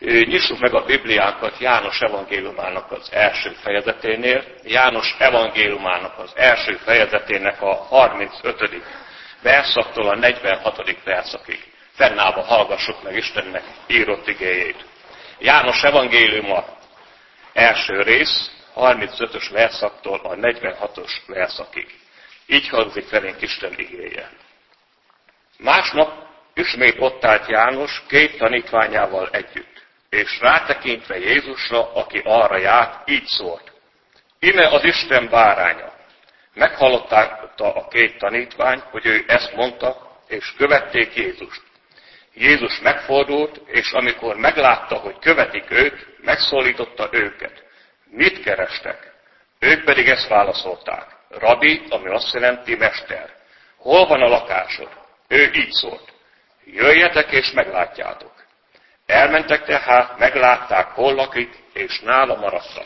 Nyissuk meg a Bibliánkat János evangéliumának az első fejezeténél. János evangéliumának az első fejezetének a 35. verszaktól a 46. verszakig. Fennállva hallgassuk meg Istennek írott igéjét. János evangéliuma első rész, 35-ös verszaktól a 46-os verszakig. Így hangzik felénk Isten igéje. Másnap ismét ott állt János 2 tanítványával együtt, és rátekintve Jézusra, aki arra járt, így szólt. Ime az Isten báránya. Meghallották a 2 tanítvány, hogy ő ezt mondta, és követték Jézust. Jézus megfordult, és amikor meglátta, hogy követik őt, megszólította őket. Mit kerestek? Ők pedig ezt válaszolták. Rabbi, ami azt jelenti mester. Hol van a lakásod? Ő így szólt. Jöjjetek és meglátjátok. Elmentek tehát, meglátták, hol lakik, és nála maradtak.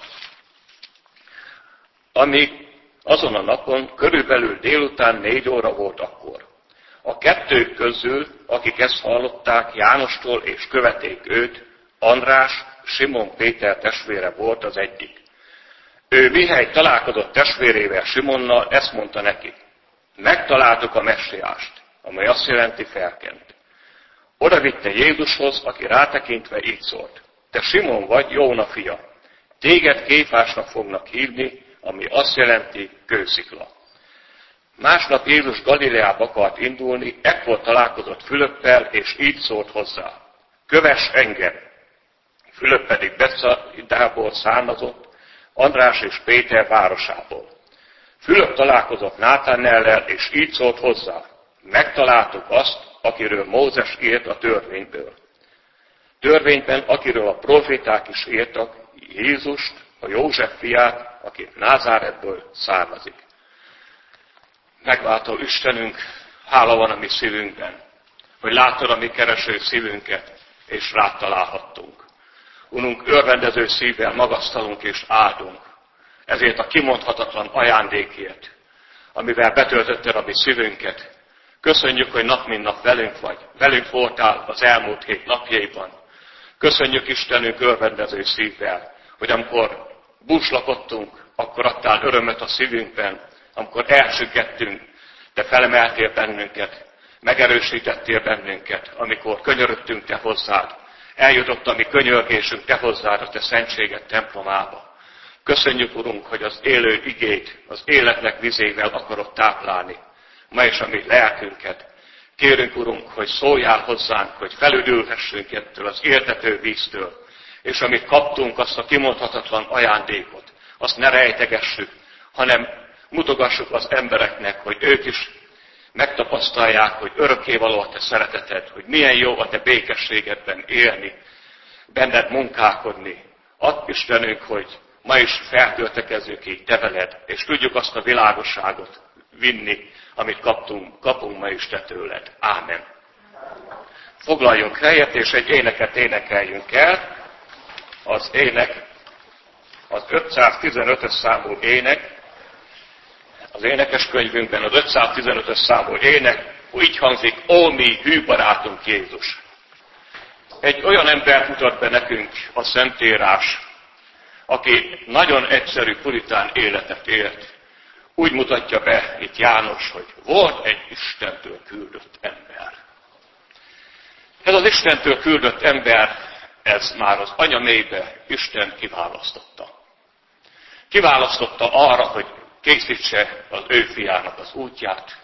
Amíg azon a napon körülbelül délután 4 óra volt akkor. A 2 közül, akik ezt hallották Jánostól és követték őt, András, Simon Péter testvére volt az egyik. Ő mihelyt találkozott testvérével Simonnal, ezt mondta neki. Megtaláltuk a messiást, amely azt jelenti felkent. Oda vitte Jézushoz, aki rátekintve így szólt. Te Simon vagy, Jóna fia. Téged Kéfásnak fognak hívni, ami azt jelenti kőszikla. Másnap Jézus Galileába akart indulni, ekkor találkozott Fülöppel, és így szólt hozzá. Kövess engem! Fülöp pedig Betszaidából származott, András és Péter városából. Fülöp találkozott Nátánnellel, és így szólt hozzá. Megtaláltuk azt, akiről Mózes írt a törvényből. Törvényben, akiről a proféták is írtak, Jézust, a József fiát, aki Názáretből származik. Megváltó Istenünk, hála van a mi szívünkben, hogy látod a mi kereső szívünket, és rád találhattunk. Urunk, örvendező szívvel magasztalunk és áldunk, ezért a kimondhatatlan ajándékért, amivel betöltötted a mi szívünket. Köszönjük, hogy nap mint nap velünk vagy, velünk voltál az elmúlt 7 napjaiban. Köszönjük Istenünk örvendező szívvel, hogy amikor búslakodtunk, akkor adtál örömet a szívünkben, amikor elsüggettünk, te felemeltél bennünket, megerősítettél bennünket, amikor könyörögtünk te hozzád, eljutott a mi könyörgésünk te hozzád a te szentséged templomába. Köszönjük, Urunk, hogy az élő igét, az életnek vizével akarod táplálni, ma is a mi lelkünket. Kérünk, Urunk, hogy szóljál hozzánk, hogy felüdülhessünk ettől az éltető víztől, és amit kaptunk, azt a kimondhatatlan ajándékot, azt ne rejtegessük, hanem mutogassuk az embereknek, hogy ők is megtapasztalják, hogy örökkévaló a te szereteted, hogy milyen jó a te békességedben élni, benned munkálkodni. Add Istenünk, hogy ma is feltöltekezzünk így te veled, és tudjuk azt a világosságot vinni, amit kapunk ma is te tőled. Ámen. Foglaljunk helyet, és egy éneket énekeljünk el. Az ének, az 515-ös számú ének, az énekeskönyvünkben az 515-ös számú ének úgy hangzik, ó mi hű barátunk Jézus. Egy olyan ember mutat be nekünk a Szentírás, aki nagyon egyszerű puritán életet élt. Úgy mutatja be itt János, hogy volt egy Istentől küldött ember. Ez az Istentől küldött ember, ez már az anya mélybe Isten kiválasztotta. Kiválasztotta arra, hogy készítse az ő fiának az útját.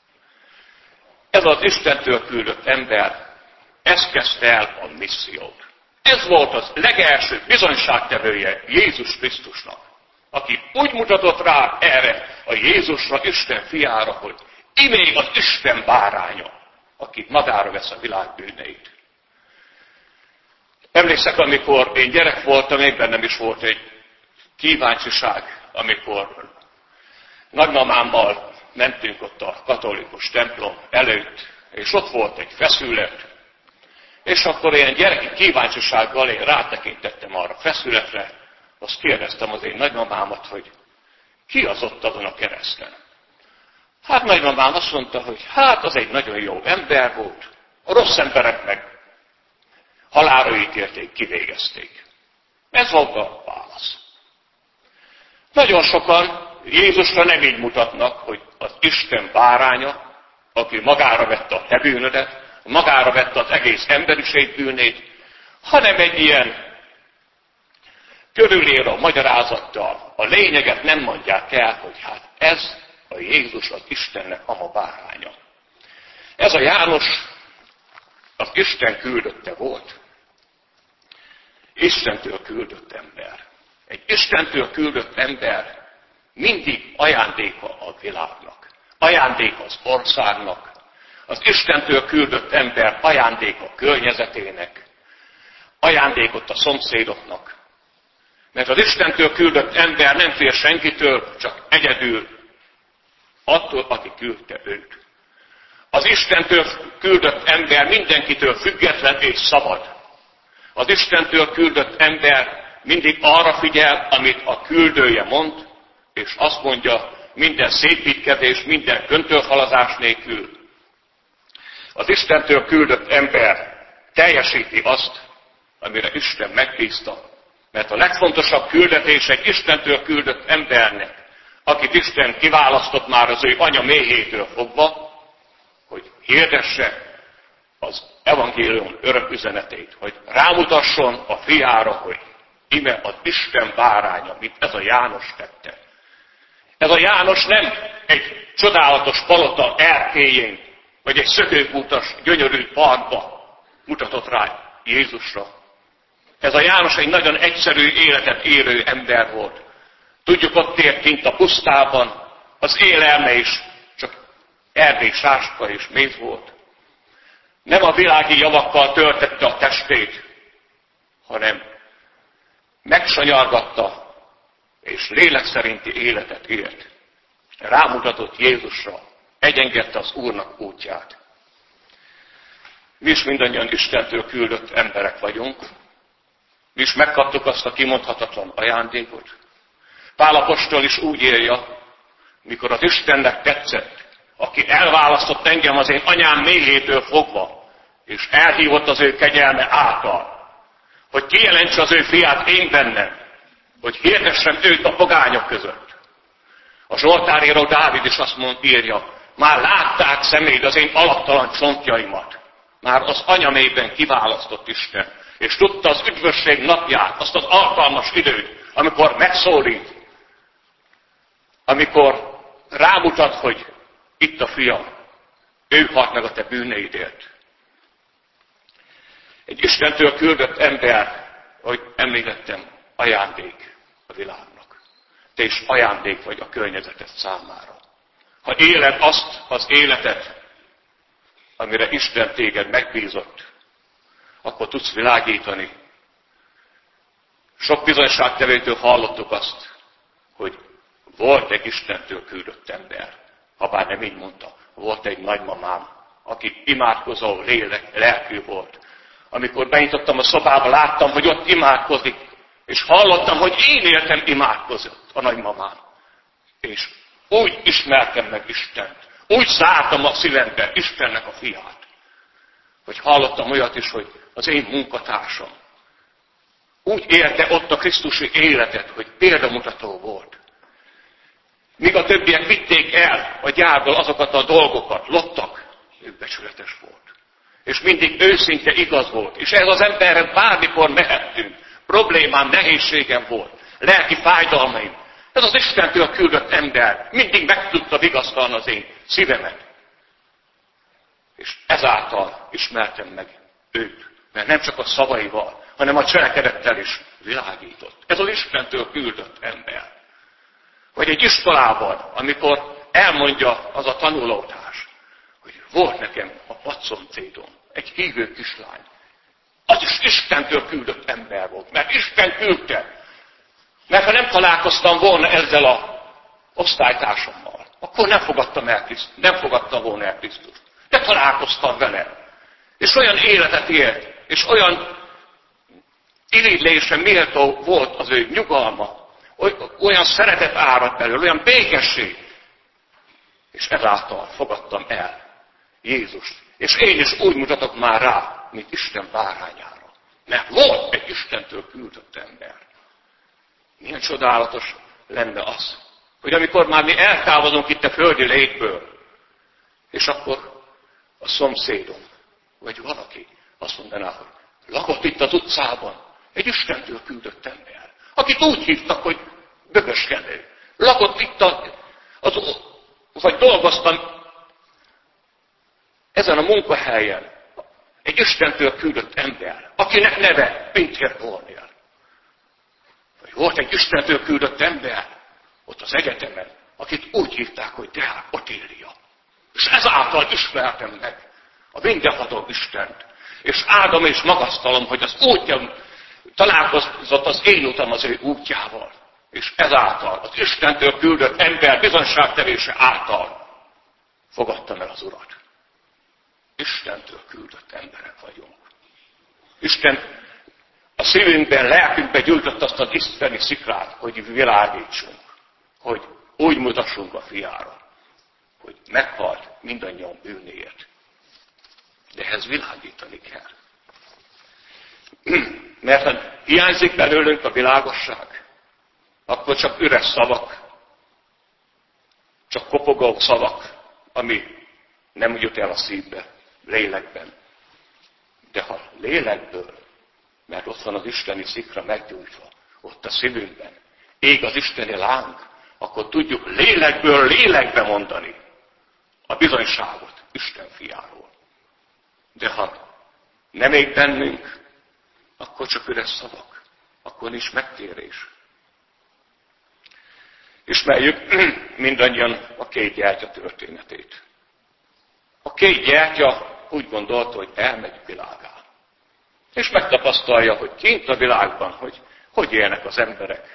Ez az Istentől küldött ember, ez kezdte el a missziót. Ez volt az legelső bizonyságtevője Jézus Krisztusnak, aki úgy mutatott rá erre a Jézusra, Isten fiára, hogy imé az Isten báránya, aki magára vesz a világ bűneit. Emlékszek, amikor én gyerek voltam, még bennem is volt egy kíváncsiság, amikor nagymamámmal mentünk ott a katolikus templom előtt, és ott volt egy feszület, és akkor ilyen gyereki kíváncsisággal én rátekintettem arra a feszületre, azt kérdeztem az én nagymamámat, hogy ki az ott azon a kereszten. Hát nagymamám azt mondta, hogy hát az egy nagyon jó ember volt, a rossz emberek meg halálra ítélték, kivégezték. Ez volt a válasz. Nagyon sokan Jézusra nem így mutatnak, hogy az Isten báránya, aki magára vette a te bűnödet, magára vette az egész emberiség bűnét, hanem egy ilyen körülére a magyarázattal a lényeget nem mondják el, hogy hát ez a Jézus az Istennek ama báránya. Ez a János az Isten küldötte volt. Istentől küldött ember. Egy Istentől küldött ember mindig ajándéka a világnak, ajándék az országnak, az Istentől küldött ember ajándék a környezetének, ajándékot a szomszédoknak. Mert az Istentől küldött ember nem fél senkitől, csak egyedül attól, aki küldte őt. Az Istentől küldött ember mindenkitől független és szabad. Az Istentől küldött ember mindig arra figyel, amit a küldője mond, és azt mondja, minden szépítkezés, minden köntörfalazás nélkül. Az Istentől küldött ember teljesíti azt, amire Isten megbízta. Mert a legfontosabb küldetés egy Istentől küldött embernek, akit Isten kiválasztott már az ő anya méhétől fogva, hogy hirdesse az evangélium örök üzenetét, hogy rámutasson a fiára, hogy ime az Isten báránya, mint ez a János tette. Ez a János nem egy csodálatos palota erkélyén, vagy egy szökőkútas, gyönyörű parkba mutatott rá Jézusra. Ez a János egy nagyon egyszerű életet élő ember volt. Tudjuk, ott élt kint a pusztában, az élelme is csak erdély sáska és méz volt. Nem a világi javakkal töltette a testét, hanem megsanyargatta és lélek szerinti életet élt. Rámutatott Jézusra, egyengedte az Úrnak útját. Mi is mindannyian Istentől küldött emberek vagyunk. Mi is megkaptuk azt a kimondhatatlan ajándékot. Pál apostol is úgy írja, mikor az Istennek tetszett, aki elválasztott engem az én anyám méhétől fogva, és elhívott az ő kegyelme által, hogy kijelentse az ő fiát én bennem, hogy hirdessem őt a pogányok között. A Zsoltáríró Dávid is azt írja, már látták szeméd az én alaptalan csontjaimat. Már az anyamélyben kiválasztott Isten, és tudta az üdvösség napját, azt az alkalmas időt, amikor megszólít, amikor rámutat, hogy itt a fiam, ő halt meg a te bűneidért. Egy Istentől küldött ember, ahogy említettem, ajándék a világnak. Te is ajándék vagy a környezeted számára. Ha éled azt az életet, amire Isten téged megbízott, akkor tudsz világítani. Sok bizonyságtevőtől hallottuk azt, hogy volt egy Istentől küldött ember. Habár nem így mondta, volt egy nagymamám, aki imádkozó lelkű volt. Amikor benyitottam a szobába, láttam, hogy ott imádkozik, és hallottam, hogy én értem imádkozott a nagymamám. És úgy ismertem meg Istent, úgy zártam a szívembe Istennek a fiát, hogy hallottam olyat is, hogy az én munkatársam úgy élte ott a krisztusi életet, hogy példamutató volt. Míg a többiek vitték el a gyárból azokat a dolgokat, lottak, ő becsületes volt. És mindig őszinte igaz volt. És ez az emberre bármikor mehettünk. Problémám, nehézségem volt. Lelki fájdalmaim. Ez az Istentől küldött ember mindig meg tudta vigasztalni az én szívemet. És ezáltal ismertem meg őt. Mert nem csak a szavaival, hanem a cselekedettel is világított. Ez az Istentől küldött ember. Vagy egy iskolában, amikor elmondja az a tanulótárs, hogy volt nekem a paconcédom, egy hívő kislány. Az is Istentől küldött ember volt, mert Isten küldte. Mert ha nem találkoztam volna ezzel az osztálytársammal, akkor nem fogadtam volna el Krisztust. De találkoztam vele. És olyan életet élt, és olyan irigylésre méltó volt az ő nyugalma, olyan szeretet árad belőle, olyan békesség. És ezáltal fogadtam el Jézust. És én is úgy mutatok már rá, mint Isten bárányára. Mert volt egy Istentől küldött ember. Milyen csodálatos lenne az, hogy amikor már mi eltávozunk itt a földi létből, és akkor a szomszédom, vagy valaki azt mondaná, hogy lakott itt az utcában egy Istentől küldött ember, akit úgy hívtak, hogy Bököskenő. Lakott itt vagy dolgoztam ezen a munkahelyen egy Istentől küldött ember, akinek neve Pintér Kornél. Vagy volt egy Istentől küldött ember ott az egyetemen, akit úgy hívták, hogy Deák Otília. És ezáltal ismertem meg a mindenható Istent. És áldom és magasztalom, hogy az útján találkozott az én utam az ő útjával. És ezáltal az Istentől küldött ember bizonyságtevése által fogadtam el az Urat. Istentől küldött emberek vagyunk. Isten a szívünkben, lelkünkben gyújtott azt az isteni szikrát, hogy világítsunk, hogy úgy mutassunk a fiára, hogy meghalt mindannyian bűnéért. De ehhez világítani kell. Mert ha hiányzik belőlünk a világosság, akkor csak üres szavak, csak kopogó szavak, ami nem jut el a szívbe, lélekben. De ha lélekből, mert ott van az isteni szikra meggyújtva, ott a szívünkben, ég az isteni láng, akkor tudjuk lélekből lélekbe mondani a bizonyságot Isten fiáról. De ha nem ég bennünk, akkor csak üres szavak, akkor nincs megtérés. Ismerjük mindannyian a két gyertya történetét. A két gyertya úgy gondolta, hogy elmegy világá. És megtapasztalja, hogy kint a világban, hogy élnek az emberek.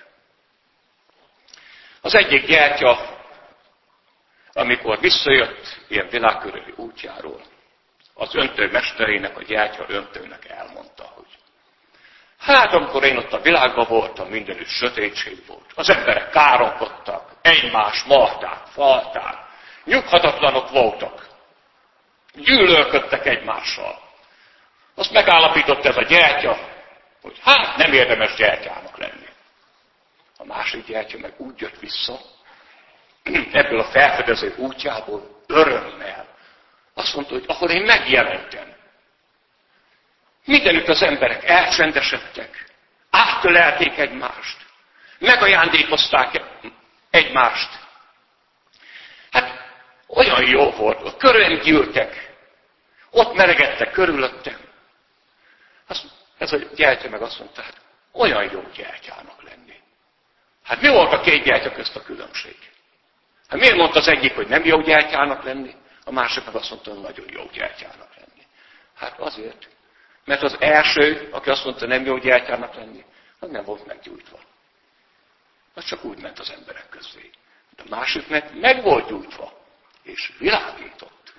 Az egyik gyertya, amikor visszajött ilyen világkörüli útjáról, az öntőmesterének, a gyertya öntőnek elmondta, hogy hát amikor én ott a világban voltam, mindenütt sötétség volt. Az emberek káromkodtak, egymást marták, falták, nyughatatlanok voltak, gyűlölködtek egymással. Azt megállapított ez a gyertya, hogy hát nem érdemes gyertyának lenni. A másik gyertya meg úgy jött vissza, ebből a felfedező útjából örömmel. Azt mondta, hogy ahol én megjelentem, mindenütt az emberek elcsendesedtek, átölelték egymást, megajándékozták egymást. Hát olyan jó volt, a körülön gyűltek, ott meregettek körülöttem. Ez a gyertya meg azt mondta, hát olyan jó gyertyának lenni. Hát mi volt a két gyertya közt a különbség? Hát miért mondta az egyik, hogy nem jó gyertyának lenni, a másik meg azt mondta, hogy nagyon jó gyertyának lenni? Hát azért, mert az első, aki azt mondta, nem jó gyertyának lenni, az nem volt meggyújtva. Az csak úgy ment az emberek közé. De a másik meg volt gyújtva, és világított.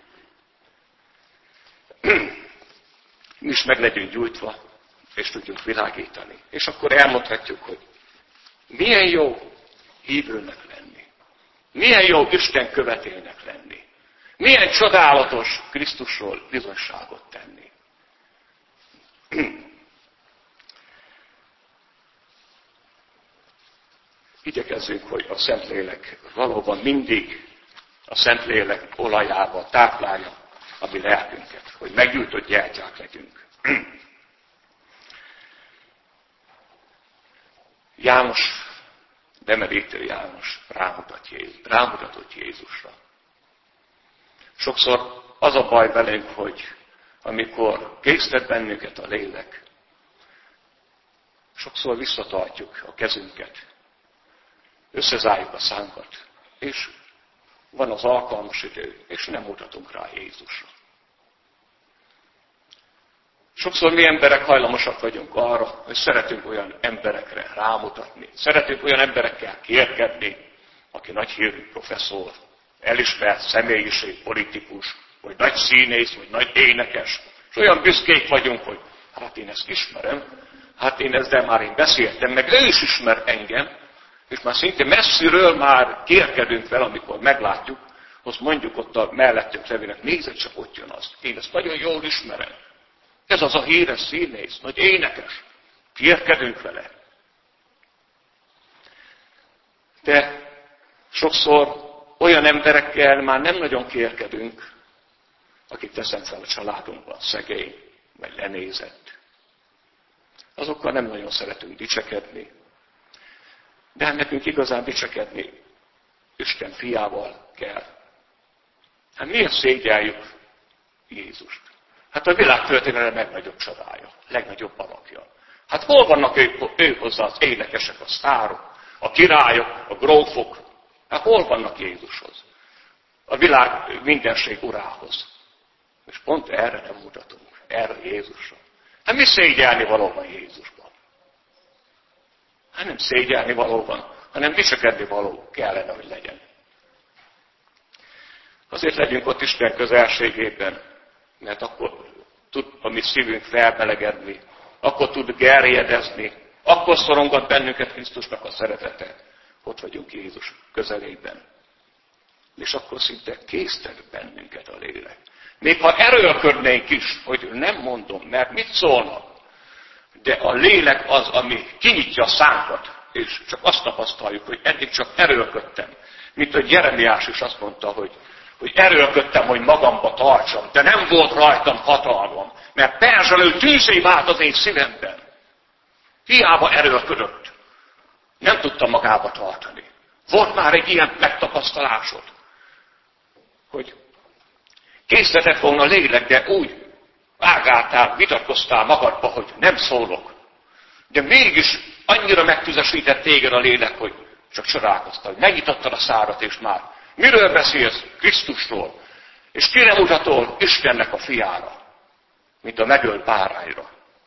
Mi is meg legyünk gyújtva, és tudjunk világítani. És akkor elmondhatjuk, hogy milyen jó hívőnek lenni. Milyen jó Isten követélnek lenni. Milyen csodálatos Krisztusról bizonyságot tenni. Igyekezzünk, hogy a Szentlélek valóban mindig a Szentlélek olajával táplálja a mi lelkünket, hogy meggyújtott gyertyák legyünk. János, bemerítő János rámutatott Jézusra. Sokszor az a baj velünk, hogy amikor késztet bennünket a lélek, sokszor visszatartjuk a kezünket, összezárjuk a szánkat, és van az alkalmas idő, és nem mutatunk rá Jézusra. Sokszor mi emberek hajlamosak vagyunk arra, hogy szeretünk olyan emberekre rámutatni, szeretünk olyan emberekkel kérkedni, aki nagy hírű professzor, elismert személyiség, politikus, vagy nagy színész, vagy nagy énekes, és olyan büszkék vagyunk, hogy hát én ezt ismerem, hát én ezzel már beszéltem, meg ő is ismer engem, és már szinte messziről már kérkedünk vele, amikor meglátjuk, azt mondjuk ott a mellettünk levőnek, nézd csak, ott jön az. Én ezt nagyon jól ismerem. Ez az a híres színész, nagy énekes. Kérkedünk vele. De sokszor olyan emberekkel már nem nagyon kérkedünk, akik teszem fel a családunkban, szegény, vagy lenézett. Azokkal nem nagyon szeretünk dicsekedni. De hát nekünk igazán dicsekedni Isten fiával kell. Hát miért szégyeljük Jézust? Hát a világ történelem legnagyobb csodája, legnagyobb alakja. Hát hol vannak ők hozzá az énekesek, a sztárok, a királyok, a grófok? Hát hol vannak Jézushoz? A világ mindenség urához. És pont erre nem mutatunk, erre Jézusra. Hát mi szégyelni valóban Jézusban? Hát nem szégyelni valóban, hanem dicsekedni való kellene, hogy legyen. Azért legyünk ott Isten közelségében, mert akkor tud a mi szívünk felmelegedni, akkor tud gerjedezni, akkor szorongat bennünket Krisztusnak a szeretete. Ott vagyunk Jézus közelében. És akkor szinte késztet bennünket a lélek. Még ha erőlködnénk is, hogy nem mondom, mert mit szólnak, de a lélek az, ami kinyitja a szánkat, és csak azt tapasztaljuk, hogy eddig csak erőlködtem. Mint hogy Jeremiás is azt mondta, hogy erőlködtem, hogy magamba tartsam, de nem volt rajtam hatalmam, mert perzselő tűzé vált az én szívemben. Hiába erőlködött. Nem tudta magába tartani. Volt már egy ilyen megtapasztalásod, hogy készített volna a lélek, de úgy vágáltál, vitatkoztál magadba, hogy nem szólok. De mégis annyira megtüzesített téged a lélek, hogy csak csodálkoztál, hogy megnyitottad a szárat, és már miről beszélsz? Krisztusról. És kire mutatol? Istennek a fiára, mint a megölt bárányra.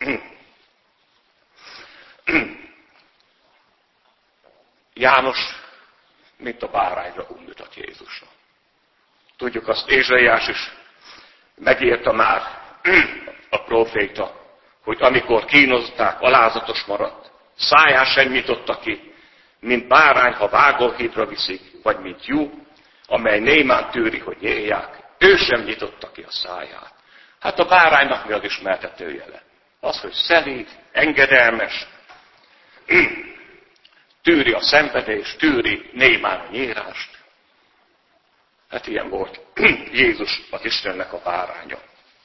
János, mint a bárányra úgy mutat Jézusra. Tudjuk, azt Ézsaiás is megírta már, a próféta, hogy amikor kínozták, alázatos maradt, száját sem nyitotta ki, mint bárány, ha vágóhídra viszik, vagy mint tyú, amely némán tűri, hogy nyélják, ő sem nyitotta ki a száját. Hát a báránynak mi az ismertetőjele? Az, hogy szelíd, engedelmes, tűri a szenvedést, tűri némán a nyírást. Hát ilyen volt Jézus, az Istennek a báránya.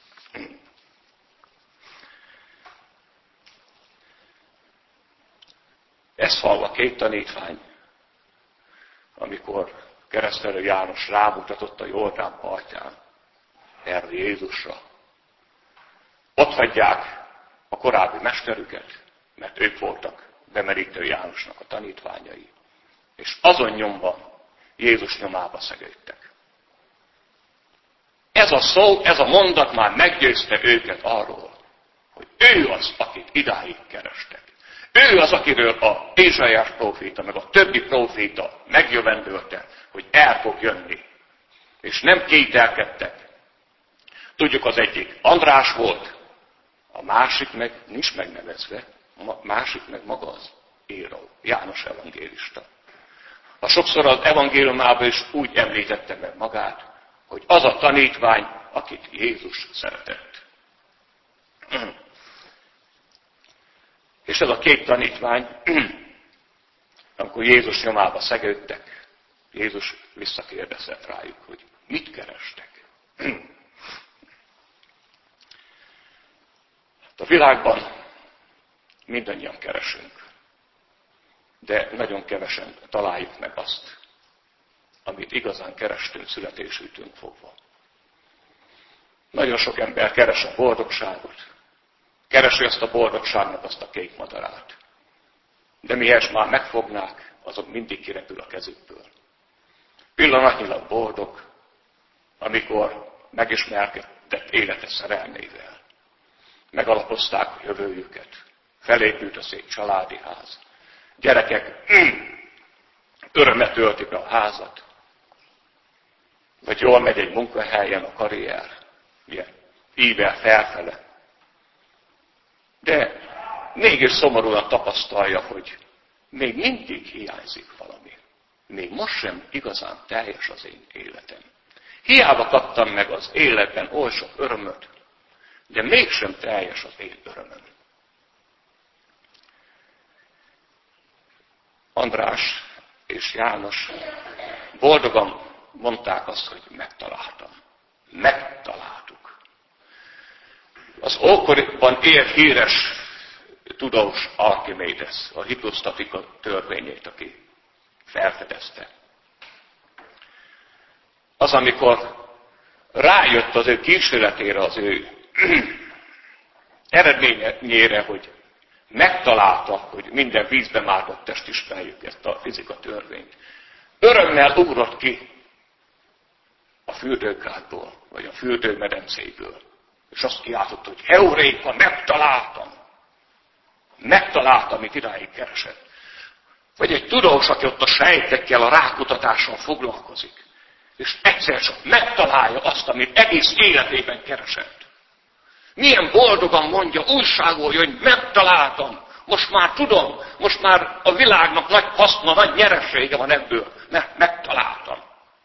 Ezt hallva két tanítvány, amikor keresztelő János rámutatott a Jordán partján erre Jézusra. Ott hagyják a korábbi mesterüket, mert ők voltak bemerítő Jánosnak a tanítványai. És azon nyomban Jézus nyomába szegődtek. Ez a szó, ez a mondat már meggyőzte őket arról, hogy ő az, akit idáig kerestek. Ő az, akiről a Ézsaiás próféta, meg a többi próféta megjövendölte, hogy el fog jönni. És nem kételkedtek. Tudjuk, az egyik András volt, a másik meg nincs megnevezve, a másik meg maga az író, János evangélista. A sokszor az evangéliumában is úgy említette meg magát, hogy az a tanítvány, akit Jézus szeretett. És ez a két tanítvány, amikor Jézus nyomába szegődtek, Jézus visszakérdezett rájuk, hogy mit kerestek. A világban mindannyian keresünk, de nagyon kevesen találjuk meg azt, amit igazán kerestünk születésütünk fogva. Nagyon sok ember keres a boldogságot, keresi azt a boldogságnak azt a kék madarát. De mihez már megfognák, azok mindig kirepül a kezükből. Pillanatnyilag boldog, amikor megismerkedett élete szerelmével. Megalapozták a jövőjüket. Felépült a szép családi ház. Gyerekek örömet töltik be a házat. Vagy jól megy egy munkahelyen a karrier. Ilyen ível felfele. De mégis szomorúan tapasztalja, hogy még mindig hiányzik valami. Még most sem igazán teljes az én életem. Hiába kaptam meg az életben oly sok örömöt, de mégsem teljes az én örömöm. András és János boldogan mondták azt, hogy megtaláltam. Megtaláltuk. Az ókoriban élt híres tudós Archimédes, a hidrosztatika törvényét, aki felfedezte. Az, amikor rájött az ő kísérletére, az ő eredményére, hogy megtalálta, hogy minden vízbe mártott test ismerjük ezt a fizika törvényt. Örömmel ugrott ki a fürdőkádból, vagy a fürdőmedencéből. És azt kiáltott, hogy heuréka, megtaláltam! Megtaláltam, amit idáig keresett. Vagy egy tudós, aki ott a sejtekkel, a rákutatással foglalkozik. És egyszer csak megtalálja azt, amit egész életében keresett. Milyen boldogan mondja, újságolja, hogy megtaláltam. Most már tudom, most már a világnak nagy haszna, nagy nyeresége van ebből, mert megtaláltam.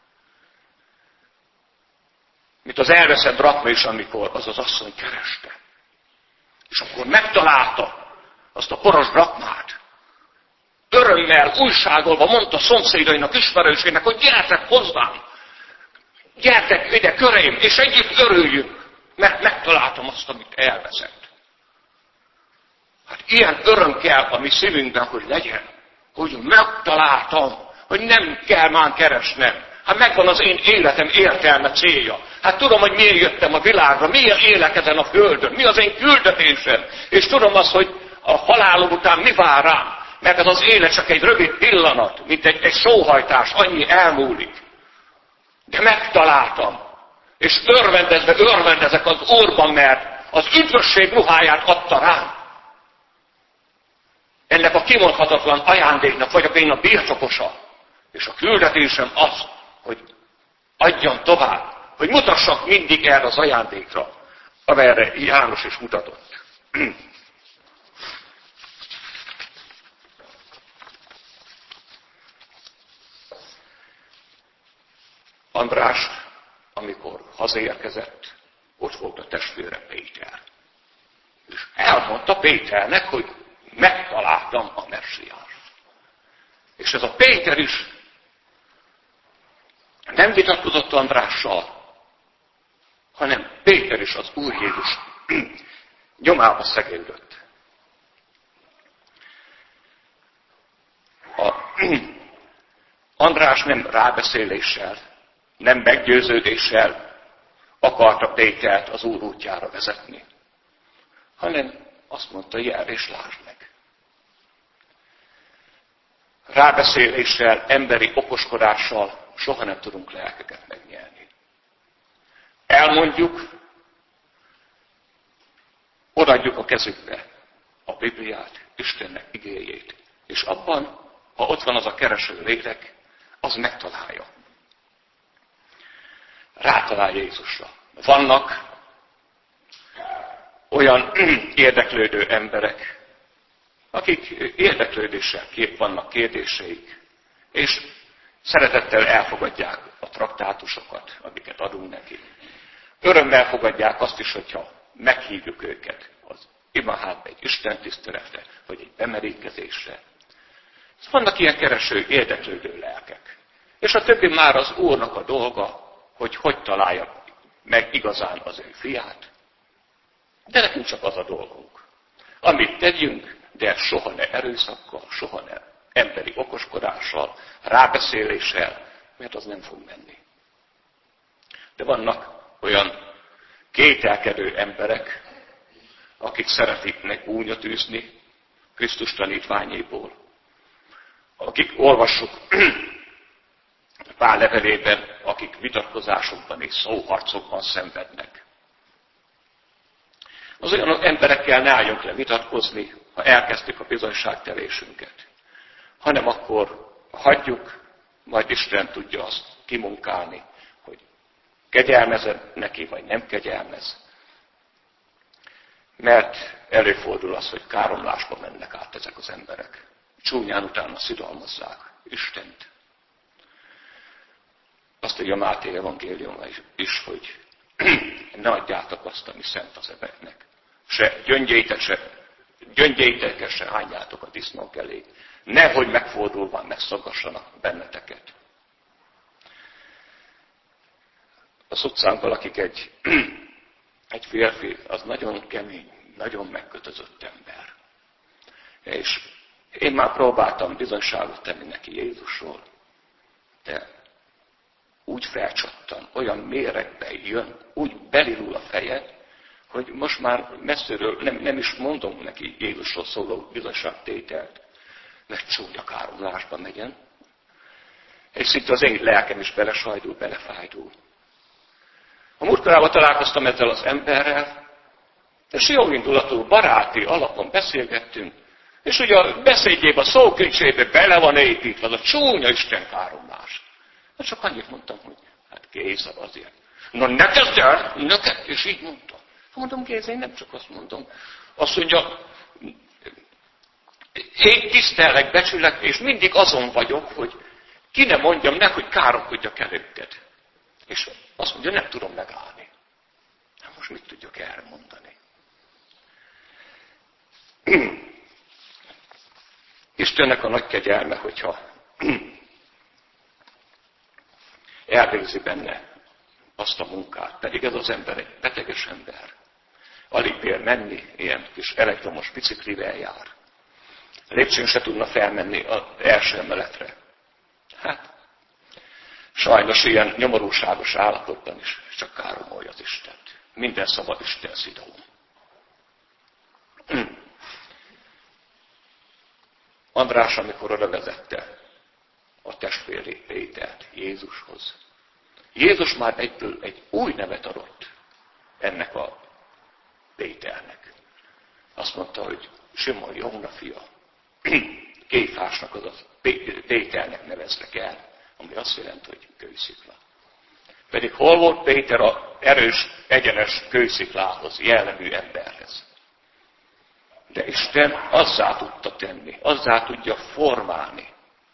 Mint az elveszett drachma is, amikor az az asszony kereste. És akkor megtalálta azt a poros drachmát. Örömmel, újságolva mondta szomszédainak, ismerősének, hogy gyertek hozzám, gyertek ide köreim, és együtt örüljünk, mert megtaláltam azt, amit elveszett. Hát ilyen öröm kell a mi szívünkben, hogy legyen, hogy megtaláltam, hogy nem kell már keresnem. Hát megvan az én életem értelme, célja. Hát tudom, hogy miért jöttem a világra, miért élek ezen a földön, mi az én küldetésem, és tudom azt, hogy a halálom után mi vár rám, mert ez az élet csak egy rövid pillanat, mint egy sóhajtás, annyi elmúlik. De megtaláltam, és örvendezek az Úrban, mert az üdvösség ruháját adta rám. Ennek a kimondhatatlan ajándéknak vagyok én a birtokosa. És a küldetésem az, hogy adjam tovább, hogy mutassak mindig erre az ajándékra, amelyre János is mutatott. András, amikor hazaérkezett, ott volt a testvére Péter. És elmondta Péternek, hogy megtaláltam a messiást. És ez a Péter is nem vitatkozott Andrással, hanem Péter is az Úr Jézus nyomába szegődött. András nem rábeszéléssel, nem meggyőződéssel akarta Pétert az Úr útjára vezetni, hanem azt mondta, jár és lásd meg. Rábeszéléssel, emberi okoskodással soha nem tudunk lelkeket megnyerni. Elmondjuk, odaadjuk a kezükbe a Bibliát, Istennek igéjét, és abban, ha ott van az a kereső lélek, az megtalálja. Rátalál Jézusra. Vannak olyan érdeklődő emberek, akik érdeklődéssel vannak kérdéseik, és szeretettel elfogadják a traktátusokat, amiket adunk neki. Örömmel fogadják azt is, hogyha meghívjuk őket az imahátba, egy istentiszteletre, vagy egy bemerítkezésre. Vannak ilyen kereső, érdeklődő lelkek. És a többi már az Úrnak a dolga, hogy találja meg igazán az ő fiát. De nekünk csak az a dolgunk. Amit tegyünk, de soha ne erőszakkal, soha ne emberi okoskodással, rábeszéléssel, mert az nem fog menni. De vannak olyan kételkedő emberek, akik szeretik gúnyot űzni Krisztus tanítványéból. Akik olvassuk Pál levelében, akik vitatkozásokban és szóharcokban szenvednek. Az olyan emberekkel ne álljunk le vitatkozni, ha elkezdtük a bizonyságtelésünket. Hanem akkor hagyjuk, majd Isten tudja azt kimunkálni, hogy kegyelmez neki, vagy nem kegyelmez. Mert előfordul az, hogy káromlásba mennek át ezek az emberek. Csúnyán utána szidalmazzák Istent. Azt írja Máté evangéliuma is, hogy ne adjátok azt, ami szent az ebeknek. Se gyöngyeitek, se hányjátok a disznók elé. Nehogy megfordulva megszaggassanak benneteket. Az utcán valakik egy férfi, az nagyon kemény, nagyon megkötözött ember. És én már próbáltam bizonyságot tenni neki Jézusról, de úgy felcsattan, olyan méregbe jön, úgy belilul a feje, hogy most már messziről nem is mondom neki Jézusról szóló bizonyságtételt, mert csúnya káromlásba megyen. És szinte az én lelkem is belesajdul, belefájdul. A múltkorában találkoztam ezzel az emberrel, és jó indulatú, baráti alapon beszélgettünk, és ugye a beszédjében, a szókincsébe bele van építve az a csúnya Isten káromlás. Hát csak annyit mondtam, hogy hát Géza azért. Na ne kezdj el, neked, és így mondtam. Mondom, Géza, én nem csak azt mondom. Azt mondja, én tisztellek, becsülek, és mindig azon vagyok, hogy ki ne mondjam meg, hogy káromkodjak előtted. És azt mondja, nem tudom megállni. Hát most mit tudjuk erre mondani? Istennek a nagy kegyelme, hogyha elvégzi benne azt a munkát. Pedig ez az ember egy beteges ember. Alig bér menni, ilyen kis elektromos biciklivel jár. Lépcsőn se tudna felmenni az első emeletre. Hát, sajnos ilyen nyomorúságos állapotban is csak káromolja az Istent. Minden szabad Isten szidalom. András, amikor oda vezette a testvéri Pétert Jézushoz, Jézus már egyből egy új nevet adott ennek a Péternek. Azt mondta, hogy Simon Jóna fia, Kéfásnak, azaz Péternek nevezlek el, ami azt jelenti, hogy kőszikla. Pedig hol volt Péter az erős, egyenes kősziklához, jellemű emberhez? De Isten azzá tudta tenni, azzá tudja formálni.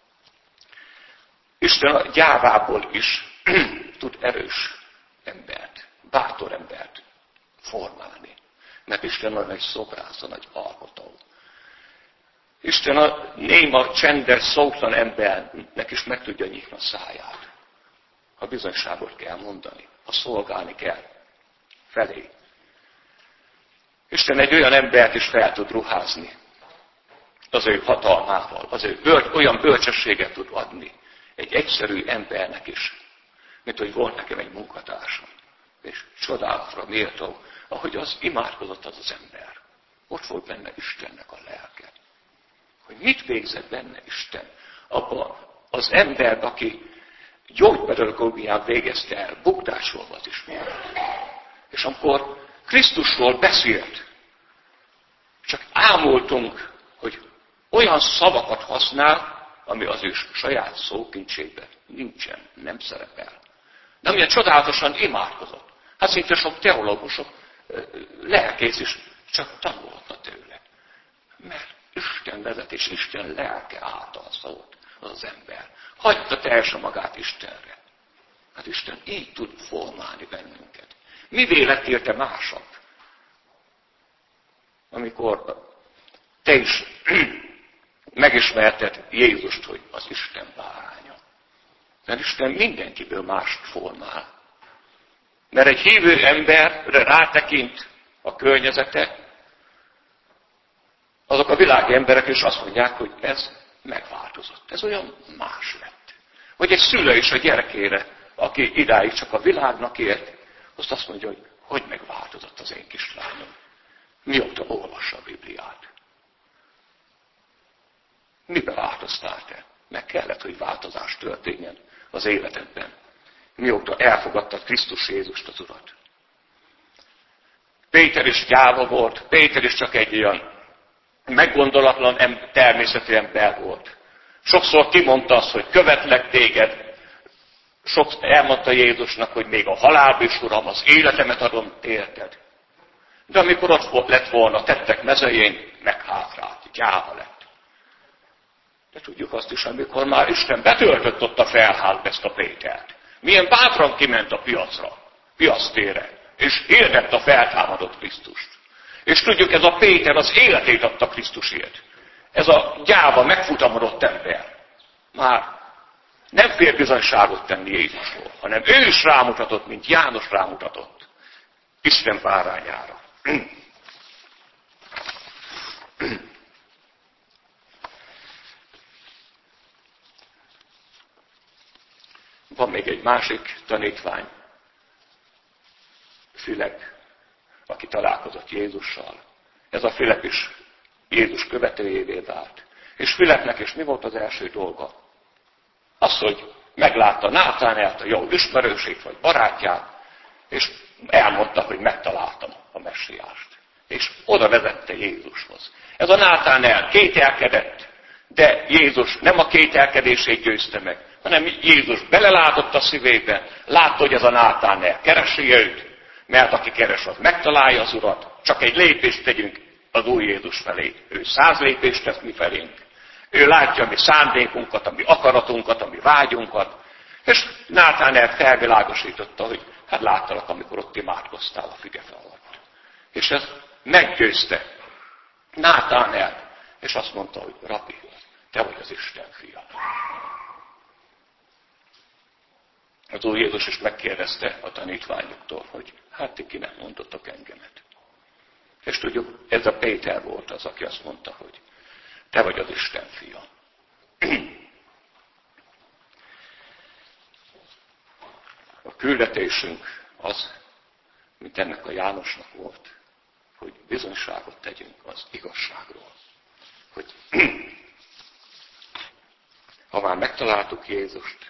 Isten a gyávából is tud erős embert, bátor embert formálni. Mert Isten a nagy szobrász, a nagy alkotó. Isten a néma, csendes, szótlan embernek is meg tudja nyitni a száját. Ha bizonyságot kell mondani, ha szolgálni kell felé. Isten egy olyan embert is fel tud ruházni az ő hatalmával, az ő olyan bölcsességet tud adni egy egyszerű embernek is, mint hogy volt nekem egy munkatársam. És csodálatra méltó, ahogy az imádkozott az az ember. Ott volt benne Istennek a lelke. Hogy mit végzett benne Isten abban az emberben, aki gyógypedagógiát végezte el, bukdásról volt is volt. És amikor Krisztusról beszélt, csak ámultunk, hogy olyan szavakat használ, ami az ő saját szókincsében nincsen, nem szerepel. De amilyen csodálatosan imádkozott. Hát szinte sok teológus, sok lelkész is csak tanulhatna tőle. Mert Isten vezetés, Isten lelke által szólt az ember. Hagyta teljesen magát Istenre. Hát Isten így tud formálni bennünket. Mivé lettél te másabb? Amikor te is megismerted Jézust, hogy az Isten báránya. Mert Isten mindenkiből mást formál. Mert egy hívő emberre rátekint a környezete, azok a világi emberek is azt mondják, hogy ez megváltozott. Ez olyan más lett. Vagy egy szülő is a gyerekére, aki idáig csak a világnak élt, azt mondja, hogy megváltozott az én kislányom. Mióta olvassa a Bibliát? Mibe változtál te? Meg kellett, hogy változás történjen az életedben. Mióta elfogadtad Krisztus Jézust az Urat. Péter is gyáva volt, Péter is csak egy olyan meggondolatlan természetű ember volt. Sokszor kimondta azt, hogy követlek téged. Sokszor elmondta Jézusnak, hogy még a halálba is, Uram, az életemet adom érted. De amikor ott lett volna tettek mezején, meghátrált, gyáva lett. De tudjuk azt is, amikor már Isten betöltött ott a felházba ezt a Pétert. Milyen bátran kiment a piacra. piasztére, és hirdette a feltámadott Krisztust. És tudjuk, ez a Péter az életét adta Krisztusért. Ez a gyáva, megfutamodott ember már nem fér bizonyságot tenni Jézusról, hanem ő is rámutatott, mint János rámutatott Isten bárányára. Van még egy másik tanítvány, Fülep, aki találkozott Jézussal. Ez a Fülep is Jézus követőjévé vált. És Fülepnek is mi volt az első dolga? Az, hogy meglátta Nátánelt, a jó ismerősét vagy barátját, és elmondta, hogy megtaláltam a messiást. És oda vezette Jézushoz. Ez a Nátánel kételkedett, de Jézus nem a kételkedését győzte meg, hanem Jézus belelátott a szívébe, látta, hogy ez a Nátánel keresi őt, mert aki keres, az megtalálja az Urat, csak egy lépést tegyünk az új Jézus felé. Ő 100 lépést tesz mi felénk. Ő látja a mi szándékunkat, a mi akaratunkat, a mi vágyunkat, és Nátánel felvilágosította, hogy hát láttalak, amikor ott imádkoztál a fügefa alatt. És ez meggyőzte Nátánel, és azt mondta, hogy Rabbi, te vagy az Isten fia. Az úr Jézus is megkérdezte a tanítványoktól, hogy hát ti kinek mondottak engemet. És tudjuk, ez a Péter volt az, aki azt mondta, hogy te vagy az Isten fia. A küldetésünk az, mint ennek a Jánosnak volt, hogy bizonyságot tegyünk az igazságról. Hogy ha már megtaláltuk Jézust,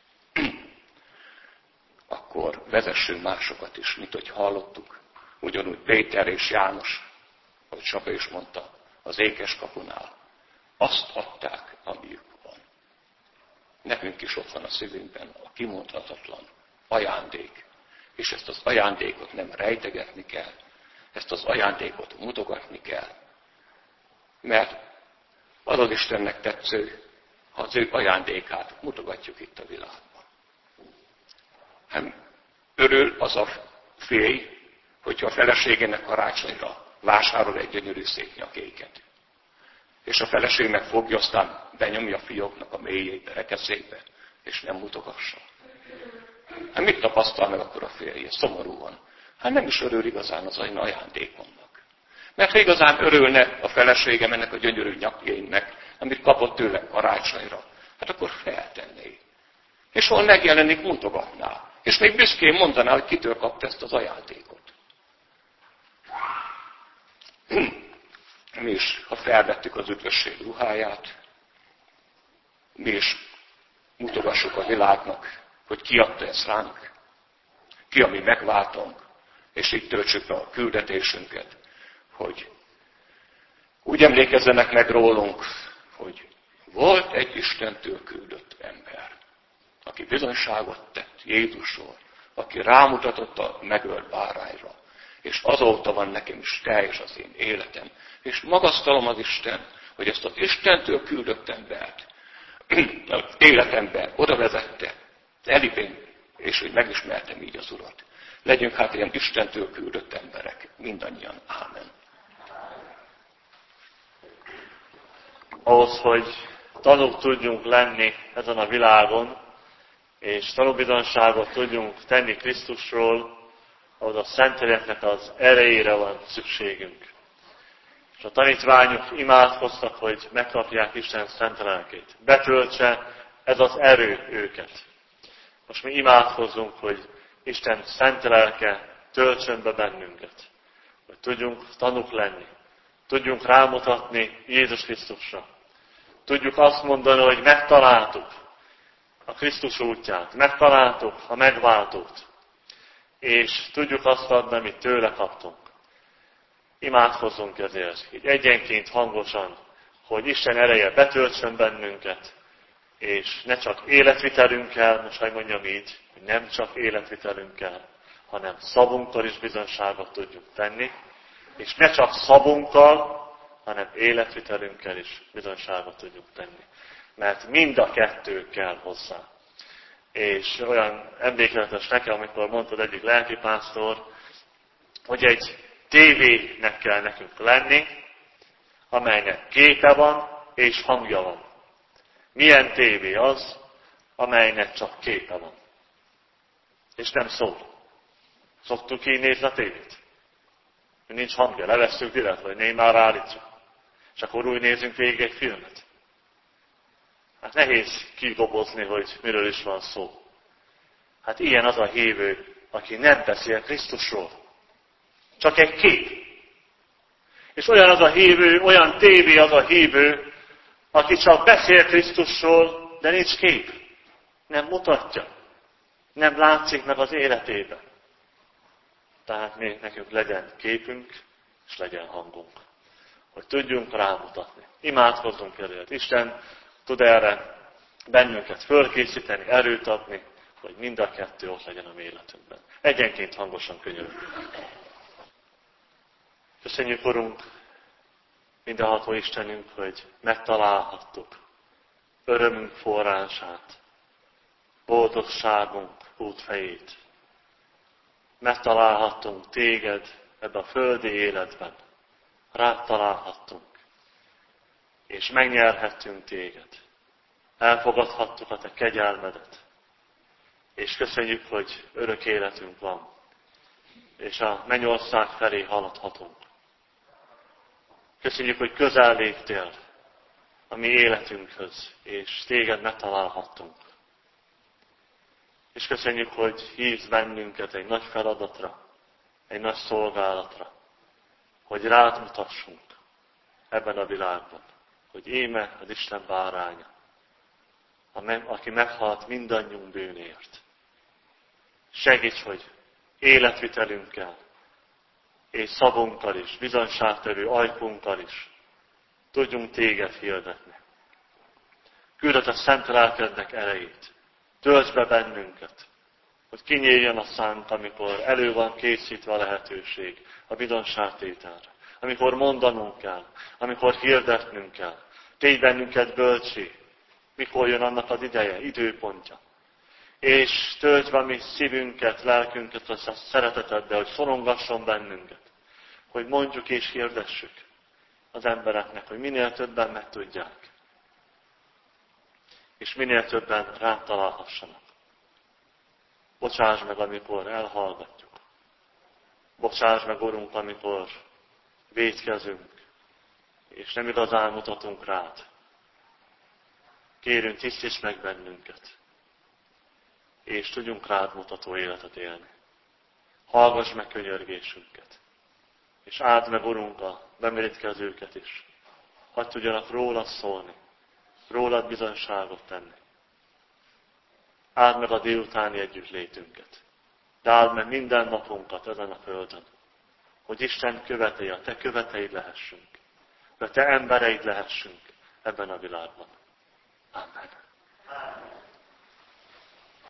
akkor vezessünk másokat is, mint hogy hallottuk. Ugyanúgy Péter és János, ahogy Csaba is mondta, az ékes kapunál. Azt adták, amiük van. Nekünk is ott van a szívünkben a kimondhatatlan ajándék. És ezt az ajándékot nem rejtegetni kell, ezt az ajándékot mutogatni kell. Mert az az Istennek tetsző, ha az ő ajándékát mutogatjuk itt a világban. Örül az a férj, hogyha a feleségének karácsonyra vásárol egy gyönyörű szép nyakéket. És a feleség meg fogja, aztán benyomja a fióknak a mélyébe, rekeszékbe, és nem mutogassa. Hát mit tapasztal meg akkor a férje? Szomorúan. Hát nem is örül igazán az én ajándékomnak. Mert ha igazán örülne a feleségem ennek a gyönyörű nyakénnek, amit kapott tőle karácsonyra, hát akkor feltenné. És hol megjelenik, mutogatná. És még büszkén mondaná, hogy kitől kapta ezt az ajándékot. Mi is, ha felvettük az üdvösség ruháját, mi is mutogassuk a világnak, hogy ki adta ezt ránk, ki a mi megváltunk, és így töltsük be a küldetésünket, hogy úgy emlékezzenek meg rólunk, hogy volt egy Istentől küldött ember, aki bizonyságot tett Jézusról, aki rámutatott a megölt bárányra, és azóta van nekem is teljes az én életem. És magasztalom az Isten, hogy ezt az Istentől küldött embert, az életemben oda vezette, elipén, és hogy megismertem így az Urat. Legyünk hát ilyen Istentől küldött emberek, mindannyian. Ámen. Ahhoz, hogy tanúk tudjunk lenni ezen a világon, és tanúbizonyságot tudjunk tenni Krisztusról, ahhoz a Szentléleknek az erejére van szükségünk. És a tanítványok imádkoztak, hogy megkapják Isten szent lelkét. Betöltse ez az erő őket. Most mi imádkozzunk, hogy Isten szent lelke töltsön be bennünket. Hogy tudjunk tanúk lenni. Tudjunk rámutatni Jézus Krisztusra. Tudjuk azt mondani, hogy megtaláltuk a Krisztus útját. Megtaláltuk a megváltót. És tudjuk azt adni, amit tőle kaptunk. Imádkozzunk ezért, így egyenként hangosan, hogy Isten ereje betöltsön bennünket, és ne csak életvitelünkkel, most megmondjam így, hogy nem csak életvitelünkkel, hanem szavunkkal is bizonyságot tudjuk tenni, és ne csak szavunkkal, hanem életvitelünkkel is bizonyságot tudjuk tenni. Mert mind a kettő kell hozzá. És olyan emlékezetes nekem, amikor mondtad egyik lelkipásztor, hogy egy tévének kell nekünk lenni, amelynek képe van és hangja van. Milyen tévé az, amelynek csak képe van, és nem szól? Szoktuk így nézni a tévét? Nincs hangja, levesszük direkt, vagy Neymarra állítjuk. És akkor úgy nézünk végig egy filmet. Hát nehéz kigobozni, hogy miről is van szó. Hát ilyen az a hívő, aki nem beszél Krisztusról. Csak egy kép. És olyan az a hívő, olyan tévé az a hívő, aki csak beszél Krisztusról, de nincs kép. Nem mutatja. Nem látszik meg az életében. Tehát nekünk legyen képünk, és legyen hangunk. Hogy tudjunk rámutatni. Imádkozzunk előtt. Isten tud erre bennünket fölkészíteni, erőt adni, hogy mind a kettő ott legyen a mi életünkben. Egyenként hangosan könyörögünk. Köszönjük, Urunk, mindenható Istenünk, hogy megtalálhattuk örömünk forrását, boldogságunk útfejét. Megtalálhattunk Téged ebben a földi életben. Rád találhattunk, és megnyerhettünk Téged. Elfogadhattuk a Te kegyelmedet, és köszönjük, hogy örök életünk van, és a mennyország felé haladhatunk. Köszönjük, hogy közel léptél a mi életünkhöz, és Téged megtalálhattunk. És köszönjük, hogy hívsz bennünket egy nagy feladatra, egy nagy szolgálatra, hogy rád mutassunk ebben a világban, hogy íme az Isten báránya, aki meghalt mindannyiunk bűnért. Segíts, hogy életvitelünkkel, és szavunkkal is, bizonyságtevő ajkunkkal is tudjunk Téged hirdetni. Küldött a szent lelkednek erejét, töltsd be bennünket, hogy kinyíljon a szánk, amikor elő van készítve a lehetőség a bizonyságtételre, amikor mondanunk kell, amikor hirdetnünk kell. Tégy bennünket bölcsé, mikor jön annak az ideje, időpontja. És töltsd be mi szívünket, lelkünket a szereteteddel, hogy szorongasson bennünket, hogy mondjuk és hirdessük az embereknek, hogy minél többen megtudják, és minél többen rád találhassanak. Bocsáss meg, amikor elhallgatjuk. Bocsáss meg, Urunk, amikor vétkezünk, és nem igazán mutatunk rád. Kérünk, tisztíts meg bennünket, és tudjunk rád mutató életet élni. Hallgass meg könyörgésünket, és áld meg, Urunk, a bemérítkezőket is. Hadd tudjanak rólad szólni, rólad bizonyságot tenni. Áld meg a délutáni együttlétünket, de áld meg minden napunkat ezen a földön, hogy Isten követei, a Te követeid lehessünk, hogy a Te embereid lehessünk ebben a világban. Amen.